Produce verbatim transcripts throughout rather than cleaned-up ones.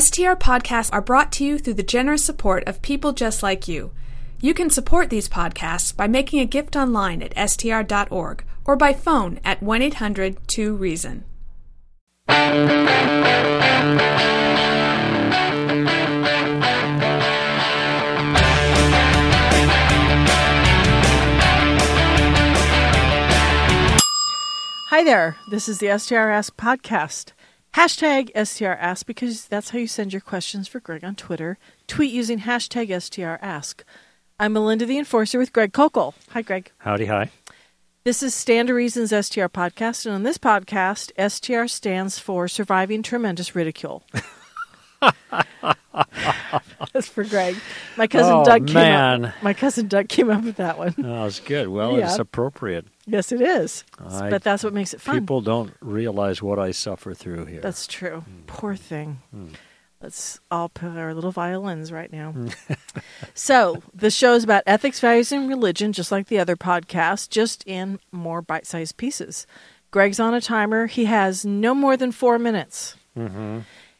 S T R podcasts are brought to you through the generous support of people just like you. You can support these podcasts by making a gift online at S T R dot org or by phone at one eight hundred two reason. Hi there, this is the S T R Ask podcast. Hashtag S T R Ask because that's how you send your questions for Greg on Twitter. Tweet using hashtag S T R Ask. I'm Melinda the Enforcer with Greg Kokel. Hi, Greg. Howdy, hi. This is Stand to Reason's S T R podcast, and on this podcast, S T R stands for Surviving Tremendous Ridicule. That's for Greg. My cousin oh, Doug came man. up. My cousin Doug came up with that one. Oh, that's good. Well, yeah. It's appropriate. Yes, it is. I, but that's what makes it fun. People don't realize what I suffer through here. That's true. Mm. Poor thing. Mm. Let's all put our little violins right now. So, the show is about ethics, values, and religion, just like the other podcast, just in more bite-sized pieces. Greg's on a timer. He has no more than four minutes. Mm-hmm.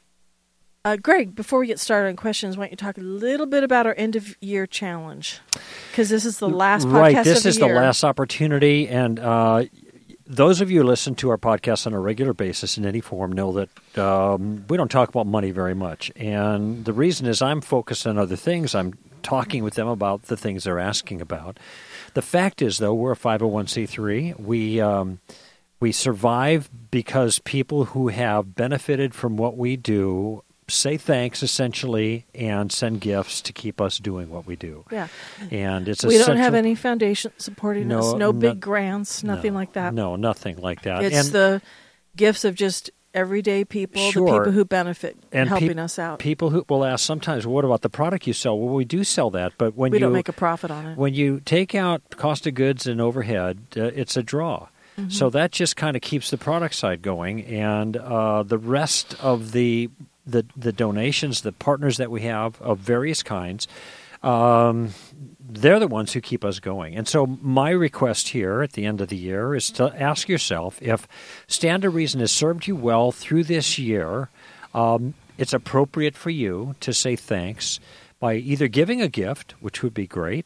Uh, Greg, before we get started on questions, why don't you talk a little bit about our end-of-year challenge? Because this is the last podcast right, this of the is year. the last opportunity, and uh, those of you who listen to our podcast on a regular basis in any form know that um, we don't talk about money very much. And the reason is I'm focused on other things. I'm talking with them about the things they're asking about. The fact is, though, we're a five oh one c three. We... Um, we survive because people who have benefited from what we do say thanks, essentially, and send gifts to keep us doing what we do. Yeah. And it's we essential. don't have any foundation supporting no, us, no, no big grants, nothing no, like that. No, nothing like that. It's and, the gifts of just everyday people, sure. the people who benefit and helping pe- us out. People who will ask sometimes, what about the product you sell? Well, we do sell that, but when we you... don't make a profit on it. When you take out cost of goods and overhead, uh, it's a draw. Mm-hmm. So that just kind of keeps the product side going, and uh, the rest of the, the the donations, the partners that we have of various kinds, um, they're the ones who keep us going. And so my request here at the end of the year is to ask yourself if Stand to Reason has served you well through this year. Um, it's appropriate for you to say thanks by either giving a gift, which would be great,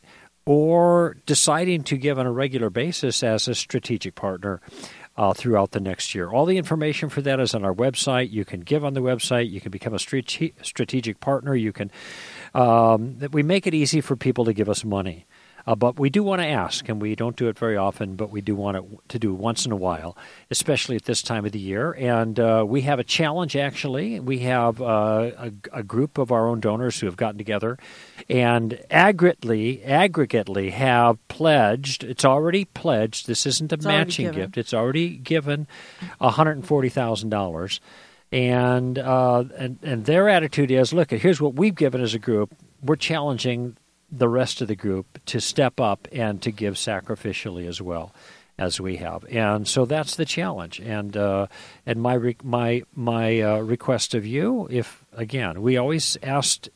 or deciding to give on a regular basis as a strategic partner uh, throughout the next year. All the information for that is on our website. You can give on the website. You can become a strate- strategic partner. You can. Um, we make it easy for people to give us money. Uh, but we do want to ask, and we don't do it very often, but we do want it to do once in a while, especially at this time of the year. And uh, we have a challenge, actually. We have uh, a, a group of our own donors who have gotten together and aggregately, aggregately have pledged, it's already pledged, this isn't a it's matching gift, it's already given one hundred forty thousand dollars. And, uh, and, and their attitude is, look, here's what we've given as a group. We're challenging the rest of the group to step up and to give sacrificially as well as we have, and so that's the challenge. And uh, and my re- my my uh, request of you, if again, we always asked,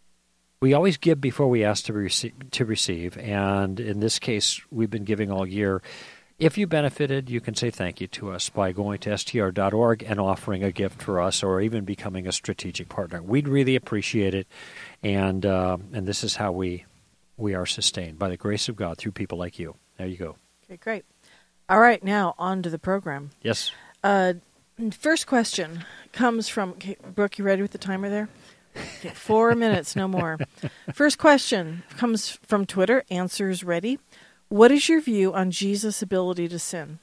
we always give before we ask to receive. To receive, and in this case, we've been giving all year. If you benefited, you can say thank you to us by going to S T R dot org and offering a gift for us, or even becoming a strategic partner. We'd really appreciate it, and uh, and this is how we we are sustained, by the grace of God, through people like you. There you go. Okay, great. All right, now on to the program. Yes. Uh, first question comes from okay, Brooke. You ready with the timer there? Okay, four minutes, no more. First question comes from Twitter. Answers ready. What is your view on Jesus' ability to sin?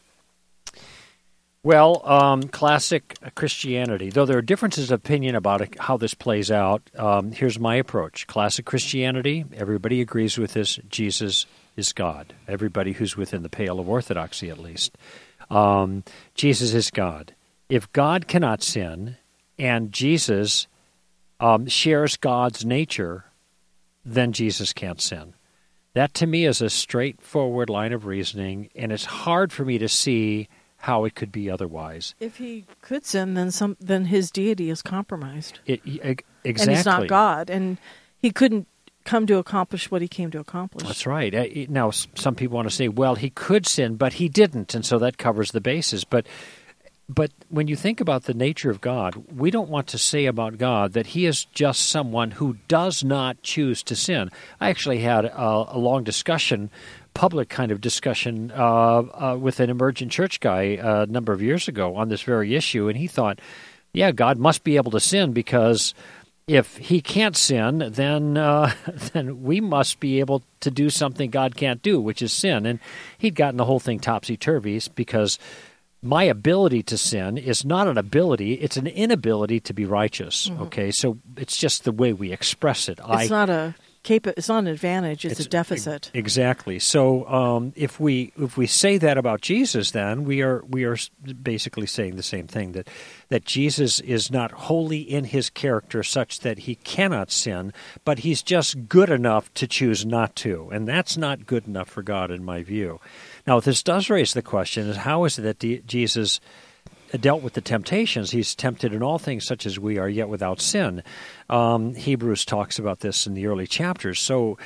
Well, um, classic Christianity. Though there are differences of opinion about it, how this plays out, um, here's my approach. Classic Christianity, everybody agrees with this. Jesus is God. Everybody who's within the pale of orthodoxy, at least. Um, Jesus is God. If God cannot sin, and Jesus um, shares God's nature, then Jesus can't sin. That, to me, is a straightforward line of reasoning, and it's hard for me to see how it could be otherwise. If he could sin, then some, then his deity is compromised. It, exactly. And he's not God, and he couldn't come to accomplish what he came to accomplish. That's right. Now, some people want to say, well, he could sin, but he didn't, and so that covers the bases. But but when you think about the nature of God, we don't want to say about God that he is just someone who does not choose to sin. I actually had a, a long discussion, public kind of discussion, uh, uh, with an emergent church guy uh, a number of years ago on this very issue, and he thought, yeah, God must be able to sin because if he can't sin, then uh, then we must be able to do something God can't do, which is sin. And he'd gotten the whole thing topsy-turvy because my ability to sin is not an ability, it's an inability to be righteous, mm-hmm. okay? So it's just the way we express it. It's I, not a capa- it's not an advantage, it's, it's a deficit. Exactly. So um, if we if we say that about Jesus, then we are we are basically saying the same thing, that that Jesus is not wholly in his character such that he cannot sin, but he's just good enough to choose not to. And that's not good enough for God in my view. Now, this does raise the question, is how is it that D- Jesus dealt with the temptations? He's tempted in all things such as we are, yet without sin. Um, Hebrews talks about this in the early chapters. So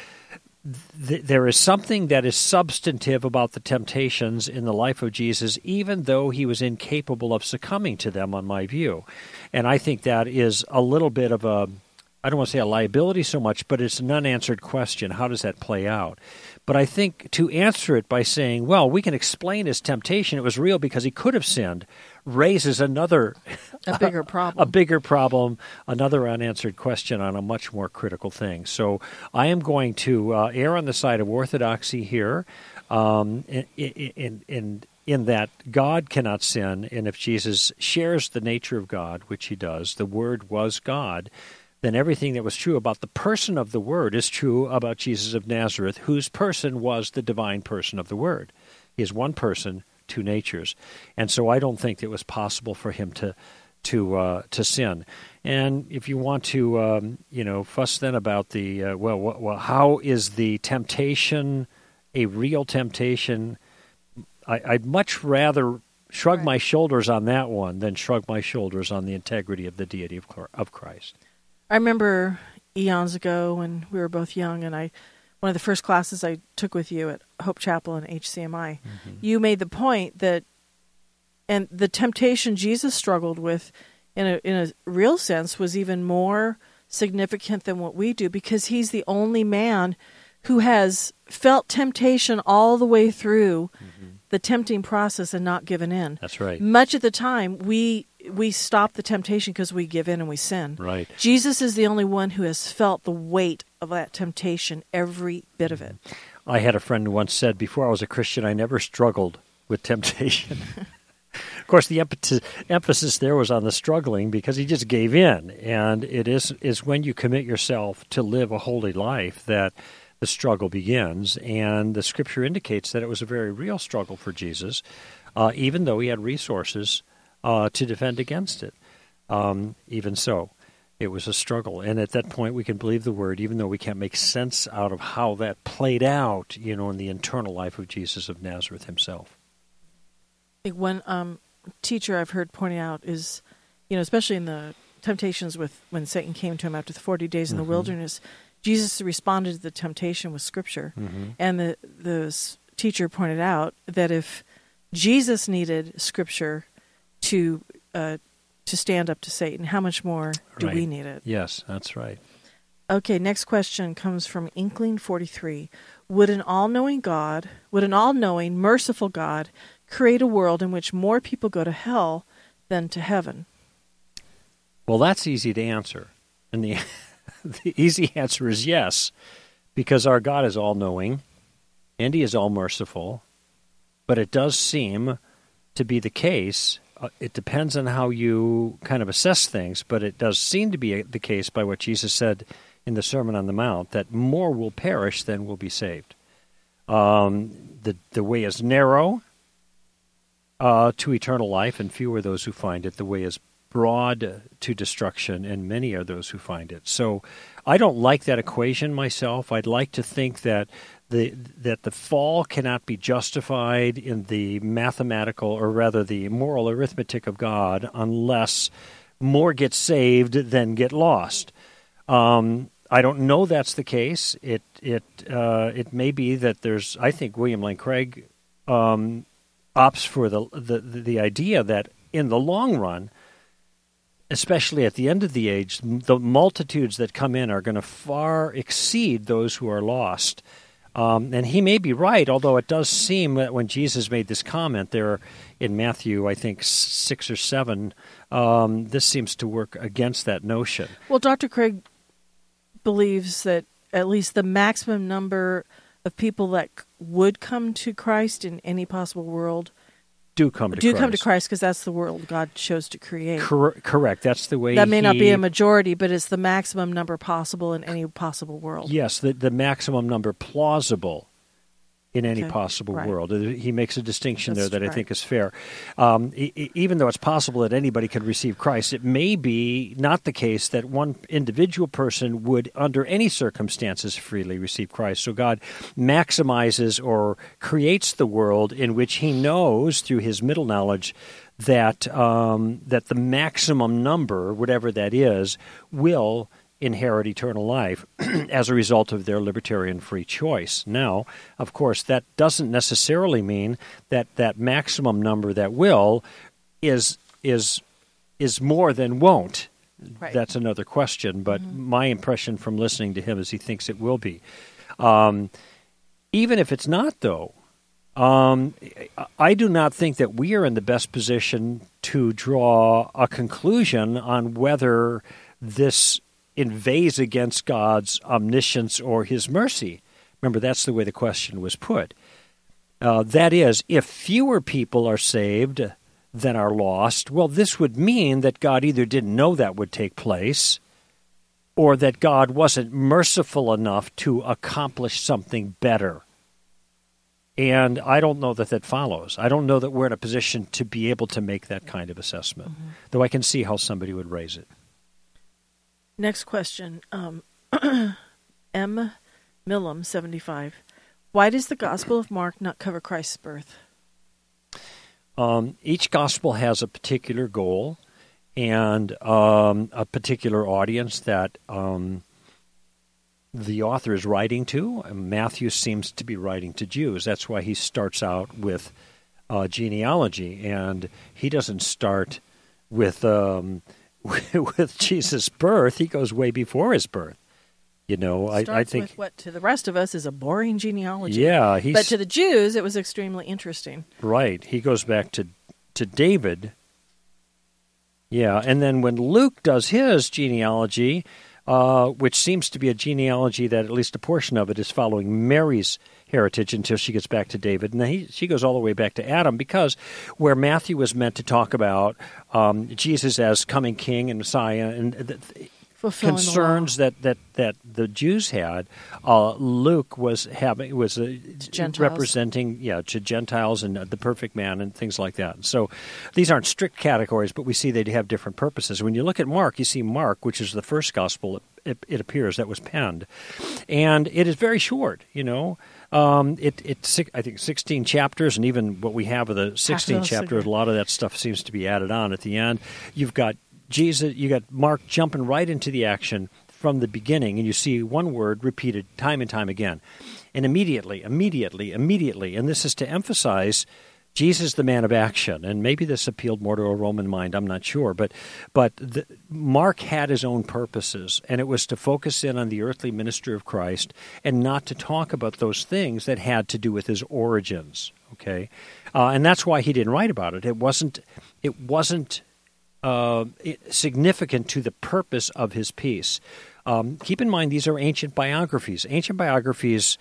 th- there is something that is substantive about the temptations in the life of Jesus, even though he was incapable of succumbing to them, on my view. And I think that is a little bit of a, I don't want to say a liability so much, but it's an unanswered question. How does that play out? But I think to answer it by saying, well, we can explain his temptation, it was real because he could have sinned, raises another... A bigger problem. A, a bigger problem, another unanswered question on a much more critical thing. So I am going to uh, err on the side of orthodoxy here, um, in, in, in, in that God cannot sin, and if Jesus shares the nature of God, which he does, the Word was God, then everything that was true about the person of the Word is true about Jesus of Nazareth, whose person was the divine person of the Word. He is one person, two natures. And so I don't think it was possible for him to to uh, to sin. And if you want to, um, you know, fuss then about the, uh, well, well, how is the temptation a real temptation? I, I'd much rather shrug right. my shoulders on that one than shrug my shoulders on the integrity of the deity of, of Christ. I remember eons ago when we were both young, and I, one of the first classes I took with you at Hope Chapel and H C M I, mm-hmm. you made the point that, and the temptation Jesus struggled with, in a in a real sense, was even more significant than what we do, because he's the only man who has felt temptation all the way through mm-hmm. the tempting process and not given in. That's right. Much of the time, we we stop the temptation because we give in and we sin. Right. Jesus is the only one who has felt the weight of that temptation, every bit of it. I had a friend who once said, before I was a Christian, I never struggled with temptation. Of course, the emphasis there was on the struggling because he just gave in. And it is, is when you commit yourself to live a holy life that the struggle begins. And the Scripture indicates that it was a very real struggle for Jesus, uh, even though he had resources Uh, to defend against it. Um, even so, it was a struggle. And at that point, we can believe the Word, even though we can't make sense out of how that played out, you know, in the internal life of Jesus of Nazareth himself. I think one um, teacher I've heard pointing out is, you know, especially in the temptations with when Satan came to him after the forty days in mm-hmm. the wilderness, Jesus responded to the temptation with Scripture. Mm-hmm. And the, the teacher pointed out that if Jesus needed Scripture to uh, to stand up to Satan, how much more do right. we need it? Yes, that's right. Okay, next question comes from Inkling forty-three. Would an all-knowing God, would an all-knowing, merciful God create a world in which more people go to hell than to heaven? Well, that's easy to answer. And the, the easy answer is yes, because our God is all-knowing, and he is all-merciful, but it does seem to be the case. Uh, it depends on how you kind of assess things, but it does seem to be the case by what Jesus said in the Sermon on the Mount, that more will perish than will be saved. Um, the, the way is narrow uh, to eternal life, and few are those who find it. The way is broad to destruction, and many are those who find it. So I don't like that equation myself. I'd like to think that The, that the fall cannot be justified in the mathematical, or rather the moral arithmetic of God, unless more get saved than get lost. Um, I don't know that's the case. It it uh, it may be that there's. I think William Lane Craig um, opts for the, the the idea that in the long run, especially at the end of the age, the multitudes that come in are going to far exceed those who are lost. Um, and he may be right, although it does seem that when Jesus made this comment there in Matthew, I think six or seven, um, this seems to work against that notion. Well, Doctor Craig believes that at least the maximum number of people that would come to Christ in any possible world do come to do Christ. come to Christ because that's the world God chose to create. Cor- correct. That's the way That may he, not be a majority, but it's the maximum number possible in any possible world. Yes, the, the maximum number plausible in any Okay. possible Right. world. He makes a distinction That's there that right. I think is fair. Um, e- even though it's possible that anybody could receive Christ, it may be not the case that one individual person would, under any circumstances, freely receive Christ. So God maximizes or creates the world in which he knows through his middle knowledge that um, that the maximum number, whatever that is, will inherit eternal life as a result of their libertarian free choice. Now, of course, that doesn't necessarily mean that that maximum number that will is is is more than won't. Right. That's another question, but mm-hmm. my impression from listening to him is he thinks it will be. Um, even if it's not, though, um, I do not think that we are in the best position to draw a conclusion on whether this inveighs against God's omniscience or his mercy. Remember, that's the way the question was put. Uh, that is, if fewer people are saved than are lost, well, this would mean that God either didn't know that would take place or that God wasn't merciful enough to accomplish something better. And I don't know that that follows. I don't know that we're in a position to be able to make that kind of assessment, mm-hmm. though I can see how somebody would raise it. Next question. Um, M. Millam, seventy-five. Why does the Gospel of Mark not cover Christ's birth? Um, each gospel has a particular goal and um, a particular audience that um, the author is writing to. Matthew seems to be writing to Jews. That's why he starts out with uh, genealogy, and he doesn't start with... Um, with Jesus' birth. He goes way before his birth. You know, I, I think with what to the rest of us is a boring genealogy. Yeah, he's, but to the Jews, it was extremely interesting. Right. He goes back to to David. Yeah, and then when Luke does his genealogy, uh, which seems to be a genealogy that at least a portion of it is following Mary's heritage until she gets back to David. And then he, she goes all the way back to Adam, because where Matthew was meant to talk about um, Jesus as coming king and Messiah and the, Fulfilling concerns the that, that, that the Jews had, uh, Luke was having was uh, representing yeah to Gentiles and the perfect man and things like that. So these aren't strict categories, but we see they have different purposes. When you look at Mark, you see Mark, which is the first gospel it, it appears that was penned, and it is very short. You know. Um, it, it's, I think, sixteen chapters, and even what we have of the sixteen chapters, a lot of that stuff seems to be added on at the end. You've got Jesus, you got Mark jumping right into the action from the beginning, and you see one word repeated time and time again. And immediately, immediately, immediately, and this is to emphasize Jesus, the man of action, and maybe this appealed more to a Roman mind, I'm not sure, but but the, Mark had his own purposes, and it was to focus in on the earthly ministry of Christ and not to talk about those things that had to do with his origins, okay? Uh, and that's why he didn't write about it. It wasn't, it wasn't uh, significant to the purpose of his piece. Um, keep in mind, these are ancient biographies. Ancient biographies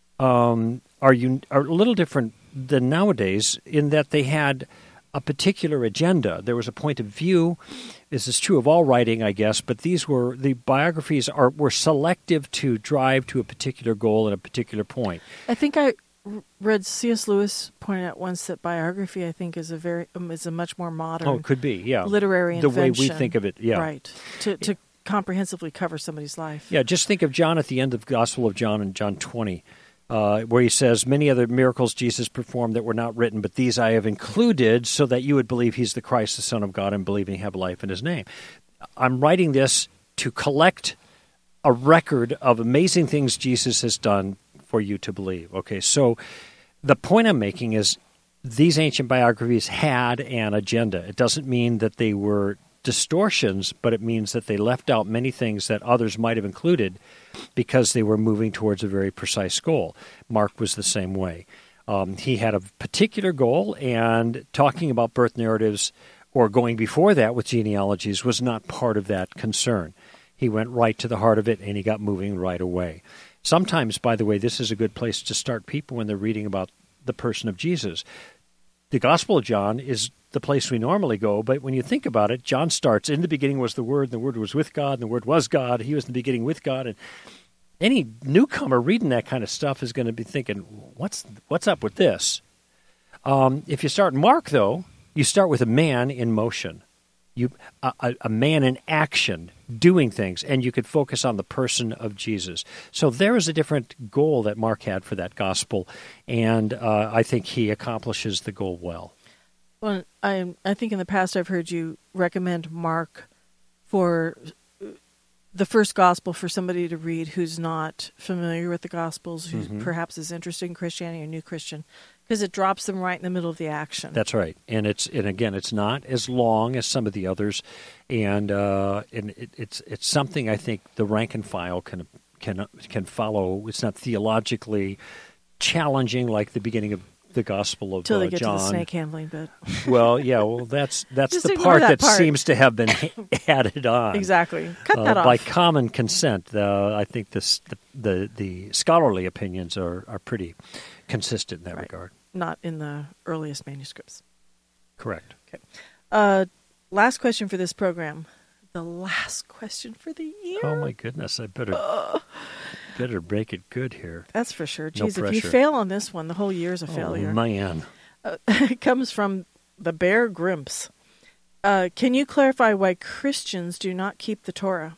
um, are, un- are a little different than nowadays in that they had a particular agenda. There was a point of view. This is true of all writing, I guess, but these were, the biographies are were selective to drive to a particular goal at a particular point. I think I read C S. Lewis pointed out once that biography, I think, is a very um, is a much more modern Oh, it could be, yeah. literary the invention. way we think of it, yeah. Right. To, to comprehensively cover somebody's life. Yeah, just think of John at the end of the Gospel of John in John twenty. Uh, where he says, many other miracles Jesus performed that were not written, but these I have included so that you would believe he's the Christ, the Son of God, and believe and have life in his name. I'm writing this to collect a record of amazing things Jesus has done for you to believe. Okay, so the point I'm making is these ancient biographies had an agenda. It doesn't mean that they were distortions, but it means that they left out many things that others might have included because they were moving towards a very precise goal. Mark was the same way. Um, he had a particular goal, and talking about birth narratives or going before that with genealogies was not part of that concern. He went right to the heart of it, and he got moving right away. Sometimes, by the way, this is a good place to start people when they're reading about the person of Jesus. The Gospel of John is the place we normally go, but when you think about it, John starts, in the beginning was the Word, and the Word was with God, and the Word was God. He was in the beginning with God. And any newcomer reading that kind of stuff is going to be thinking, what's what's up with this? Um, if you start in Mark, though, you start with a man in motion, you a, a man in action, doing things, and you could focus on the person of Jesus. So there is a different goal that Mark had for that gospel, and uh, I think he accomplishes the goal well. Well, I I think in the past I've heard you recommend Mark for the first gospel for somebody to read who's not familiar with the Gospels, who mm-hmm. perhaps is interested in Christianity or new Christian, because it drops them right in the middle of the action. That's right, and it's and again, it's not as long as some of the others, and uh, and it, it's it's something I think the rank and file can can can follow. It's not theologically challenging like the beginning of the Gospel of Till they uh, get John. to the snake handling bit. Well, yeah, well, that's that's Just the part that that, part. seems to have been added on. Exactly. Cut uh, that off. By common consent. Uh, I think this, the, the the scholarly opinions are, are pretty consistent in that right. regard. Not in the earliest manuscripts. Correct. Okay. Uh, last question for this program. The last question for the year. Oh, my goodness. I better... Uh. Better break it good here. That's for sure. No Jeez, if pressure. you fail on this one, the whole year's a failure. Oh, man. Uh, it comes from the Bear Grimps. Uh, can you clarify why Christians do not keep the Torah?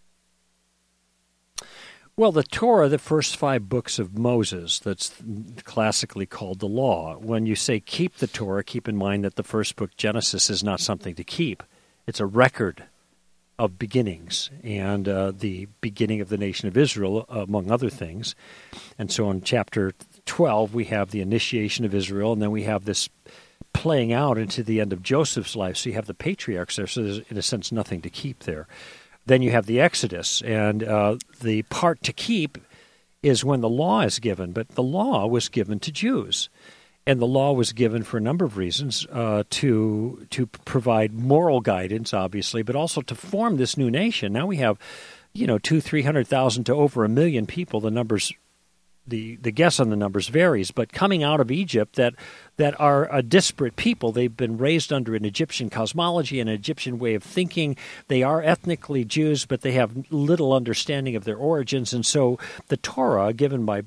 Well, the Torah, the first five books of Moses, that's classically called the law. When you say keep the Torah, keep in mind that the first book, Genesis, is not something to keep. It's a record of beginnings, and uh, the beginning of the nation of Israel, among other things. And so in chapter twelve, we have the initiation of Israel, and then we have this playing out into the end of Joseph's life. So you have the patriarchs there, so there's, in a sense, nothing to keep there. Then you have the Exodus, and uh, the part to keep is when the law is given, but the law was given to Jews. And the law was given for a number of reasons, uh, to to provide moral guidance, obviously, but also to form this new nation. Now we have, you know, two, three hundred thousand to over a million people. The numbers, the the guess on the numbers varies, but coming out of Egypt, that that are a disparate people. They've been raised under an Egyptian cosmology, an Egyptian way of thinking. They are ethnically Jews, but they have little understanding of their origins, and so the Torah given by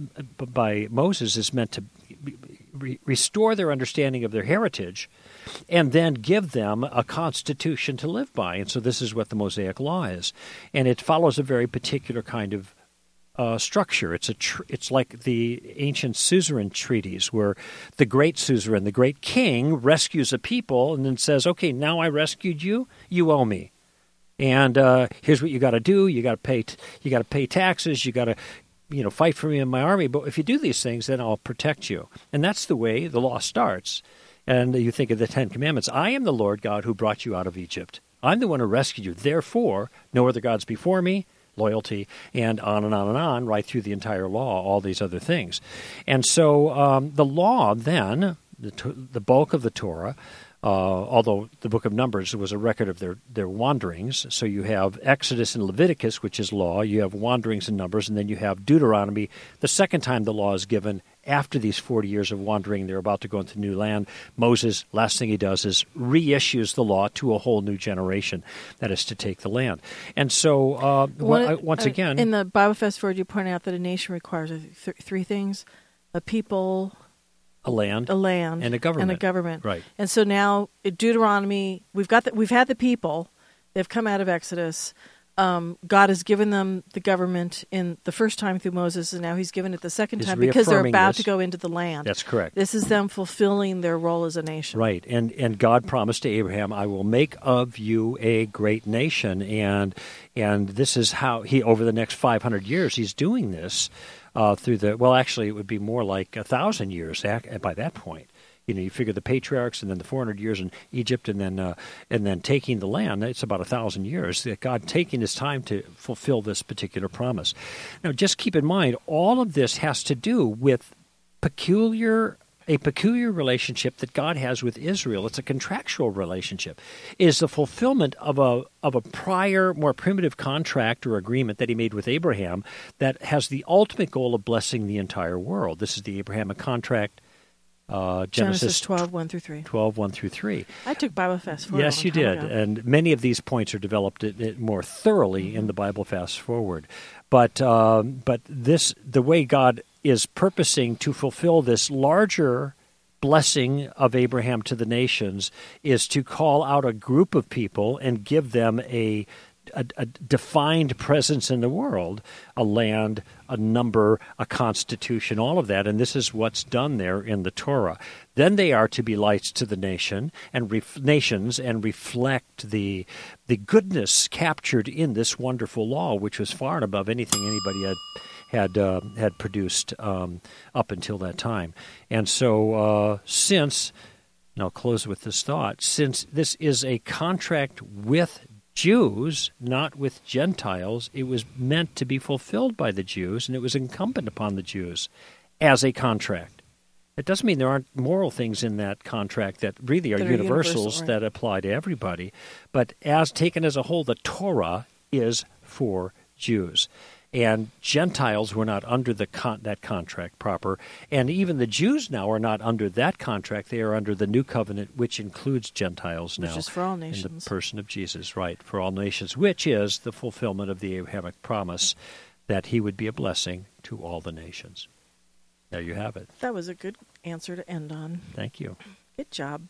by Moses is meant to Re- restore their understanding of their heritage, and then give them a constitution to live by. And so this is what the Mosaic Law is. And it follows a very particular kind of uh, structure. It's a tr- it's like the ancient suzerain treaties, where the great suzerain, the great king, rescues a people and then says, okay, now I rescued you, you owe me. And uh, here's what you got to do. You got to pay t- you got to pay taxes, you got to you know, fight for me in my army, but if you do these things, then I'll protect you. And that's the way the law starts. And you think of the Ten Commandments. I am the Lord God who brought you out of Egypt. I'm the one who rescued you. Therefore, no other gods before me, loyalty, and on and on and on, right through the entire law, all these other things. And so um, the law then, the, the bulk of the Torah, Uh, although the book of Numbers was a record of their, their wanderings. So you have Exodus and Leviticus, which is law. You have wanderings and Numbers, and then you have Deuteronomy. The second time the law is given after these forty years of wandering, they're about to go into new land. Moses, last thing he does is reissues the law to a whole new generation, that is to take the land. And so uh, One, once uh, again... In the Bible Fast Forward, you point out that a nation requires th- three things: a people... A land, a land, and a government, and a government, right? And so now, in Deuteronomy, we've got the, we've had the people; they've come out of Exodus. Um, God has given them the government in the first time through Moses, and now He's given it the second He's time because they're about this. to go into the land. That's correct. This is them fulfilling their role as a nation, right? And and God promised to Abraham, "I will make of you a great nation," and and this is how He, over the next five hundred years, He's doing this. Uh, through the well, actually, it would be more like a thousand years by that point. You know, you figure the patriarchs and then the four hundred years in Egypt and then uh, and then taking the land, it's about a thousand years. That God taking his time to fulfill this particular promise. Now, just keep in mind, all of this has to do with peculiar a peculiar relationship that God has with Israel. It's a contractual relationship. It is the fulfillment of a of a prior, more primitive contract or agreement that he made with Abraham that has the ultimate goal of blessing the entire world. This is the Abrahamic contract. Uh, Genesis, Genesis twelve, one through three. twelve, one through three. I took Bible Fast Forward. Yes, you did. Ago. And many of these points are developed it, it more thoroughly mm-hmm. in the Bible Fast Forward. But um, but this the way God is purposing to fulfill this larger blessing of Abraham to the nations is to call out a group of people and give them a A, a defined presence in the world, a land, a number, a constitution, all of that. And this is what's done there in the Torah. Then they are to be lights to the nation and ref, nations and reflect the the goodness captured in this wonderful law, which was far and above anything anybody had had uh, had produced um, up until that time. And so uh, since, and I'll close with this thought, since this is a contract with Jews, not with Gentiles, it was meant to be fulfilled by the Jews, and it was incumbent upon the Jews as a contract. It doesn't mean there aren't moral things in that contract that really are, that are universals universal, right. that apply to everybody, but as taken as a whole, the Torah is for Jews. And Gentiles were not under the con- that contract proper. And even the Jews now are not under that contract. They are under the new covenant, which includes Gentiles now. Which is for all nations. In the person of Jesus, right, for all nations, which is the fulfillment of the Abrahamic promise that he would be a blessing to all the nations. There you have it. That was a good answer to end on. Thank you. Good job.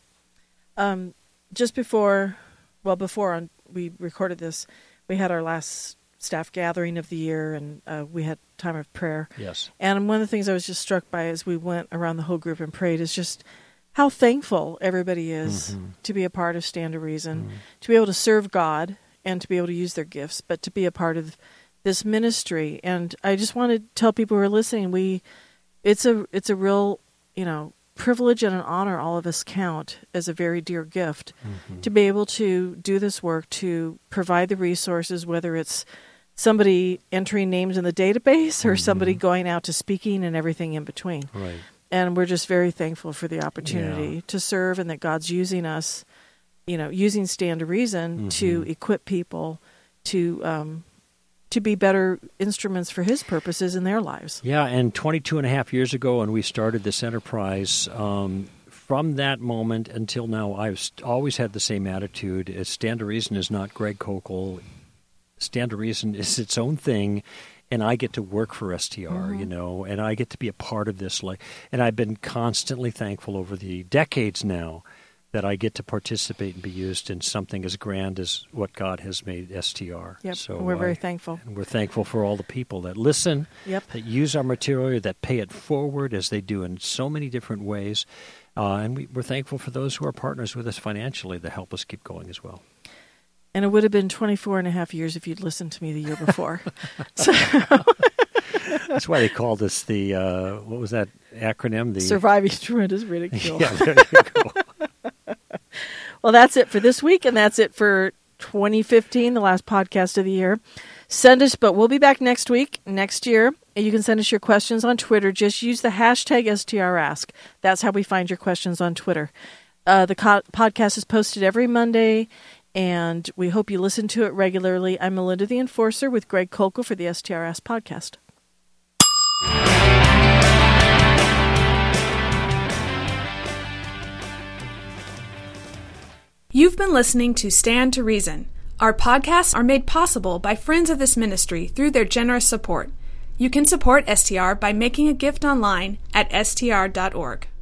Um, just before, well, before on, we recorded this, we had our last staff gathering of the year, and uh, we had time of prayer. Yes. And one of the things I was just struck by as we went around the whole group and prayed is just how thankful everybody is mm-hmm. to be a part of Stand to Reason, mm-hmm. to be able to serve God and to be able to use their gifts, but to be a part of this ministry. And I just want to tell people who are listening, we, it's a it's a real, you know, privilege and an honor all of us count as a very dear gift mm-hmm. to be able to do this work, to provide the resources, whether it's somebody entering names in the database or mm-hmm. somebody going out to speaking and everything in between. Right. And we're just very thankful for the opportunity yeah. to serve, and that God's using us, you know, using Stand to Reason mm-hmm. to equip people to um, to be better instruments for his purposes in their lives. Yeah, and twenty-two and a half years ago when we started this enterprise, um, from that moment until now, I've always had the same attitude. Stand to Reason is not Greg Kokel. Stand to Reason is its own thing, and I get to work for S T R, mm-hmm. you know, and I get to be a part of this. Like, and I've been constantly thankful over the decades now that I get to participate and be used in something as grand as what God has made S T R. Yep, so we're very I, thankful. And we're thankful for all the people that listen, yep. that use our material, that pay it forward as they do in so many different ways. Uh, and we, we're thankful for those who are partners with us financially that help us keep going as well. And it would have been twenty-four and a half years if you'd listened to me the year before. so That's why they called us the, uh, what was that acronym? The Surviving Tremendous Ridicule. Yeah, there you go. Well, that's it for this week, and that's it for twenty fifteen, the last podcast of the year. Send us, but we'll be back next week, next year. You can send us your questions on Twitter. Just use the hashtag S T R Ask. That's how we find your questions on Twitter. Uh, the co- podcast is posted every Monday, and we hope you listen to it regularly. I'm Melinda the Enforcer with Greg Kokel for the S T R Ask podcast. You've been listening to Stand to Reason. Our podcasts are made possible by friends of this ministry through their generous support. You can support S T R by making a gift online at S T R dot org.